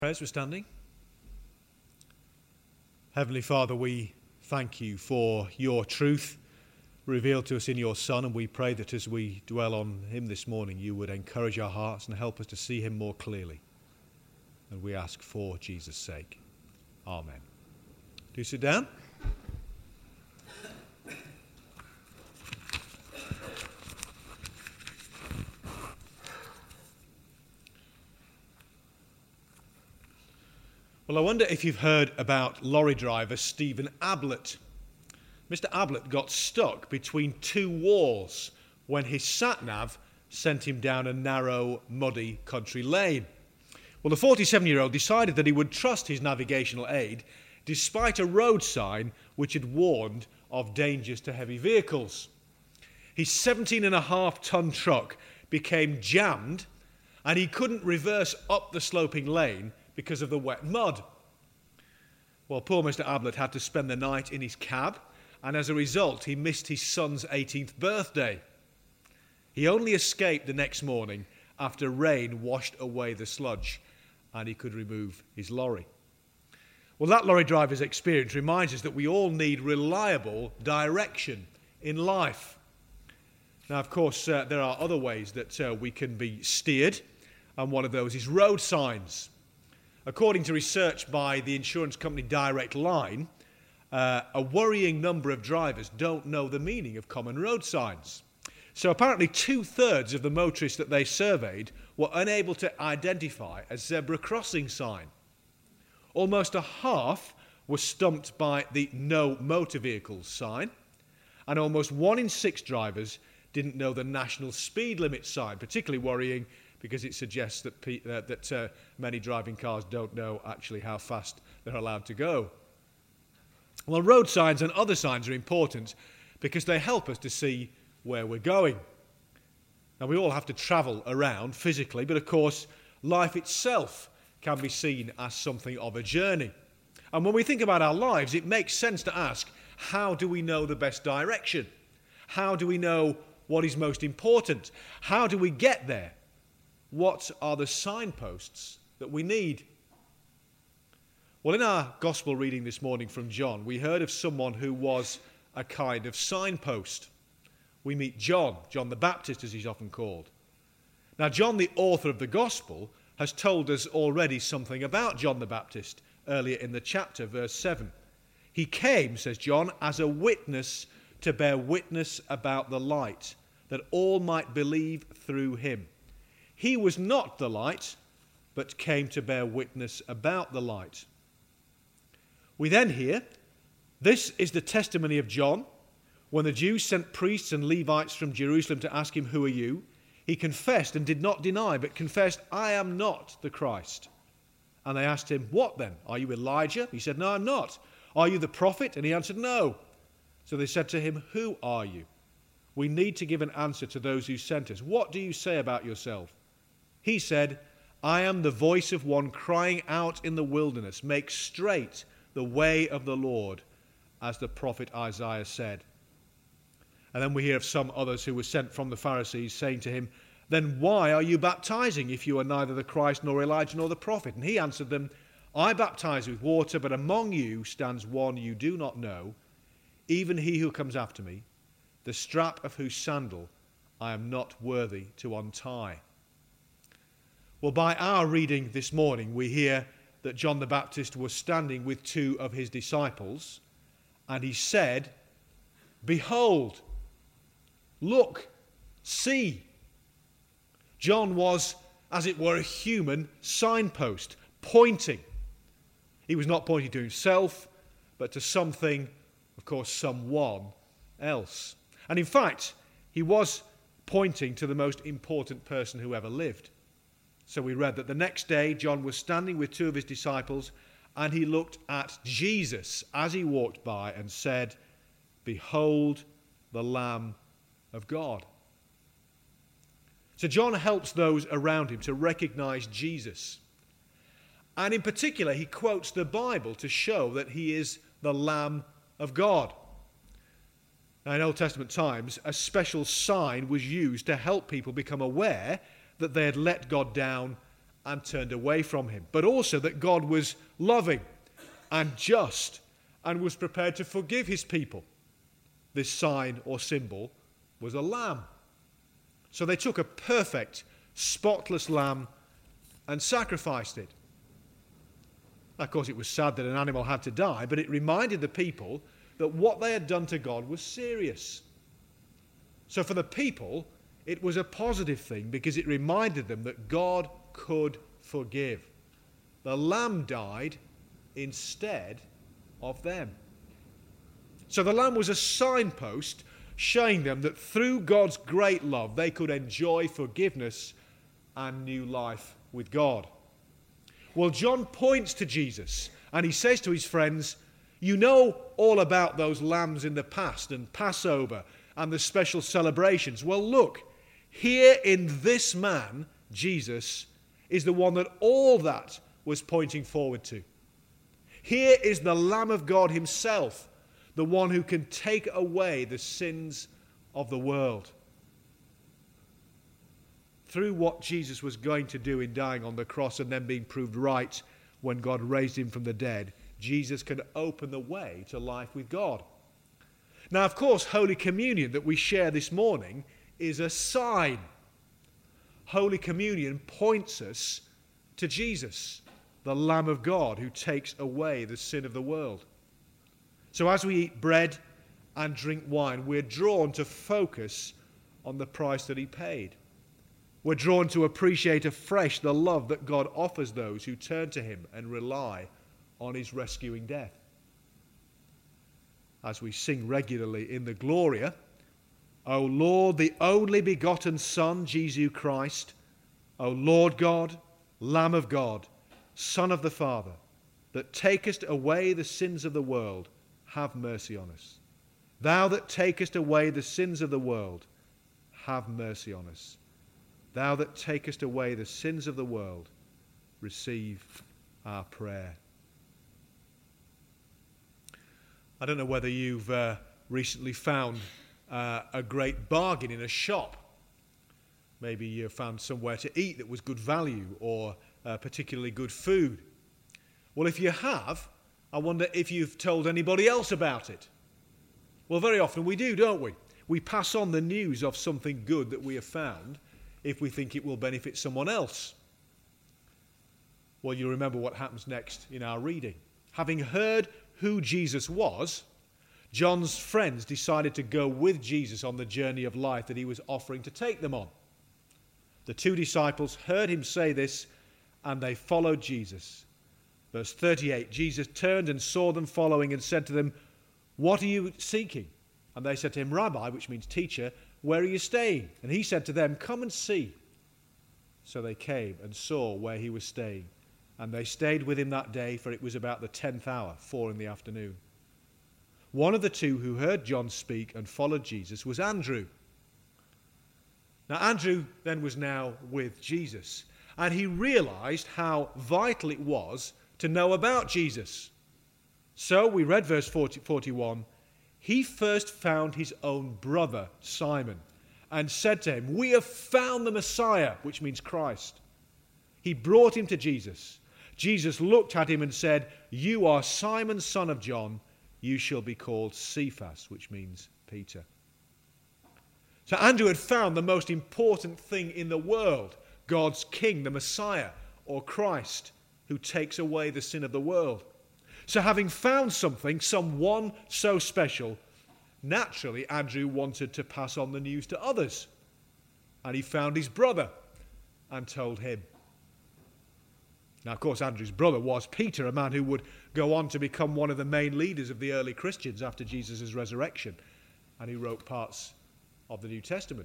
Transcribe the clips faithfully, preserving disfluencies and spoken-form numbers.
Prayers, we're standing. Heavenly Father, we thank you for your truth revealed to us in your Son, and we pray that as we dwell on him this morning, you would encourage our hearts and help us to see him more clearly. And we ask for Jesus' sake. Amen. Do sit down. Well, I wonder if you've heard about lorry driver Stephen Ablett. Mister Ablett got stuck between two walls when his sat-nav sent him down a narrow, muddy country lane. Well, the forty-seven-year-old decided that he would trust his navigational aid despite a road sign which had warned of dangers to heavy vehicles. His seventeen and a half ton truck became jammed and he couldn't reverse up the sloping lane because of the wet mud. Well, poor Mister Ablett had to spend the night in his cab, and as a result, he missed his son's eighteenth birthday. He only escaped the next morning after rain washed away the sludge, and he could remove his lorry. Well, that lorry driver's experience reminds us that we all need reliable direction in life. Now, of course, uh, there are other ways that uh, we can be steered, and one of those is road signs. According to research by the insurance company Direct Line, uh, a worrying number of drivers don't know the meaning of common road signs. So apparently two-thirds of the motorists that they surveyed were unable to identify a zebra crossing sign. Almost a half were stumped by the no motor vehicles sign, and almost one in six drivers didn't know the national speed limit sign, particularly worrying because it suggests that, pe- uh, that uh, many driving cars don't know actually how fast they're allowed to go. Well, road signs and other signs are important because they help us to see where we're going. Now, we all have to travel around physically, but of course, life itself can be seen as something of a journey. And when we think about our lives, it makes sense to ask, how do we know the best direction? How do we know what is most important? How do we get there? What are the signposts that we need? Well, in our gospel reading this morning from John, we heard of someone who was a kind of signpost. We meet John, John the Baptist as he's often called. Now, John, the author of the gospel, has told us already something about John the Baptist earlier in the chapter, verse seven. He came, says John, as a witness to bear witness about the light, that all might believe through him. He was not the light, but came to bear witness about the light. We then hear, this is the testimony of John. When the Jews sent priests and Levites from Jerusalem to ask him, who are you? He confessed and did not deny, but confessed, I am not the Christ. And they asked him, what then? Are you Elijah? He said, no, I'm not. Are you the prophet? And he answered, no. So they said to him, who are you? We need to give an answer to those who sent us. What do you say about yourself? He said, I am the voice of one crying out in the wilderness, make straight the way of the Lord, as the prophet Isaiah said. And then we hear of some others who were sent from the Pharisees saying to him, then why are you baptizing if you are neither the Christ nor Elijah nor the prophet? And he answered them, I baptize with water, but among you stands one you do not know, even he who comes after me, the strap of whose sandal I am not worthy to untie. Well, by our reading this morning, we hear that John the Baptist was standing with two of his disciples, and he said, behold, look, see. John was, as it were, a human signpost, pointing. He was not pointing to himself, but to something, of course, someone else. And in fact, he was pointing to the most important person who ever lived. So we read that the next day John was standing with two of his disciples, and he looked at Jesus as he walked by and said, behold the Lamb of God. So John helps those around him to recognize Jesus. And in particular, he quotes the Bible to show that he is the Lamb of God. Now, in Old Testament times, a special sign was used to help people become aware that they had let God down and turned away from him, but also that God was loving and just and was prepared to forgive his people. This sign or symbol was a lamb. So they took a perfect, spotless lamb and sacrificed it. Of course, it was sad that an animal had to die, but it reminded the people that what they had done to God was serious. So for the people, it was a positive thing because it reminded them that God could forgive. The lamb died instead of them. So the lamb was a signpost showing them that through God's great love they could enjoy forgiveness and new life with God. Well, John points to Jesus and he says to his friends, you know all about those lambs in the past and Passover and the special celebrations. Well, look, here in this man, Jesus, is the one that all that was pointing forward to. Here is the Lamb of God himself, the one who can take away the sins of the world. Through what Jesus was going to do in dying on the cross and then being proved right when God raised him from the dead, Jesus can open the way to life with God. Now, of course, Holy Communion that we share this morning is a sign. Holy Communion points us to Jesus, the Lamb of God who takes away the sin of the world. So as we eat bread and drink wine, we're drawn to focus on the price that he paid. We're drawn to appreciate afresh the love that God offers those who turn to him and rely on his rescuing death. As we sing regularly in the Gloria, O Lord, the only begotten Son, Jesus Christ, O Lord God, Lamb of God, Son of the Father, that takest away the sins of the world, have mercy on us. Thou that takest away the sins of the world, have mercy on us. Thou that takest away the sins of the world, receive our prayer. I don't know whether you've uh, recently found uh, a great bargain in a shop. Maybe you found somewhere to eat that was good value or uh, particularly good food. Well, if you have, I wonder if you've told anybody else about it. Well, very often we do, don't we? We pass on the news of something good that we have found if we think it will benefit someone else. Well, you remember what happens next in our reading. Having heard who Jesus was, John's friends decided to go with Jesus on the journey of life that he was offering to take them on. The two disciples heard him say this, and they followed Jesus. Verse thirty-eight, Jesus turned and saw them following and said to them, what are you seeking? And they said to him, Rabbi, which means teacher, where are you staying? And he said to them, come and see. So they came and saw where he was staying. And they stayed with him that day, for it was about the tenth hour, four in the afternoon. One of the two who heard John speak and followed Jesus was Andrew. Now Andrew then was now with Jesus, and he realized how vital it was to know about Jesus. So we read verse forty, forty-one, he first found his own brother Simon and said to him, we have found the Messiah, which means Christ. He brought him to Jesus. Jesus looked at him and said, you are Simon, son of John. You shall be called Cephas, which means Peter. So Andrew had found the most important thing in the world, God's King, the Messiah, or Christ, who takes away the sin of the world. So having found something, someone so special, naturally Andrew wanted to pass on the news to others. And he found his brother and told him. Now, of course, Andrew's brother was Peter, a man who would go on to become one of the main leaders of the early Christians after Jesus' resurrection, and he wrote parts of the New Testament.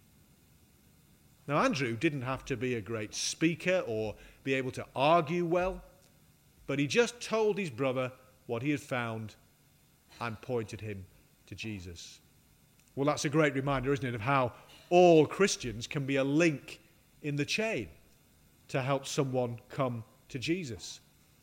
Now, Andrew didn't have to be a great speaker or be able to argue well, but he just told his brother what he had found and pointed him to Jesus. Well, that's a great reminder, isn't it, of how all Christians can be a link in the chain to help someone come to Jesus.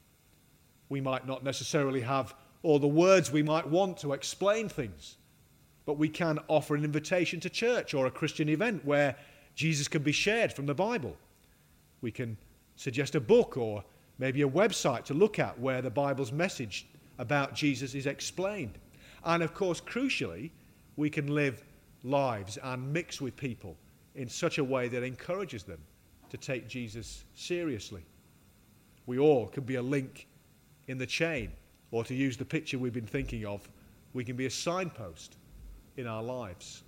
We might not necessarily have all the words we might want to explain things, but we can offer an invitation to church or a Christian event where Jesus can be shared from the Bible. We can suggest a book or maybe a website to look at where the Bible's message about Jesus is explained. And of course, crucially, we can live lives and mix with people in such a way that encourages them to take Jesus seriously. We all can be a link in the chain, or to use the picture we've been thinking of, we can be a signpost in our lives.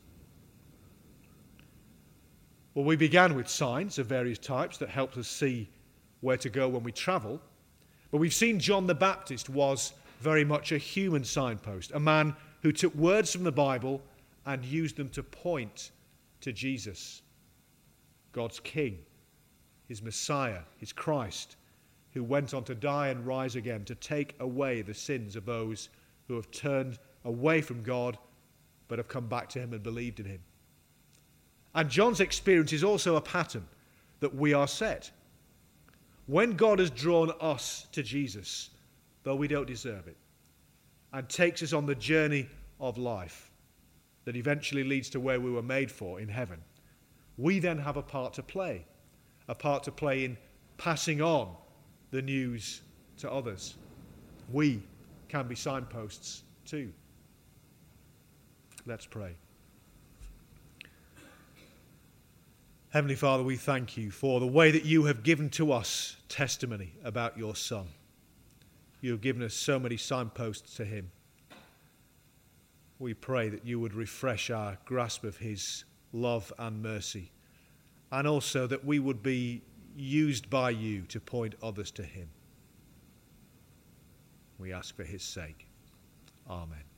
Well, we began with signs of various types that helped us see where to go when we travel. But we've seen John the Baptist was very much a human signpost, a man who took words from the Bible and used them to point to Jesus, God's King, his Messiah, his Christ, who went on to die and rise again to take away the sins of those who have turned away from God but have come back to him and believed in him. And John's experience is also a pattern that we are set. When God has drawn us to Jesus, though we don't deserve it, and takes us on the journey of life that eventually leads to where we were made for in heaven, we then have a part to play, a part to play in passing on the news to others. We can be signposts too. Let's pray. Heavenly Father, we thank you for the way that you have given to us testimony about your Son. You have given us so many signposts to him. We pray that you would refresh our grasp of his love and mercy, and also that we would be used by you to point others to him. We ask for his sake. Amen.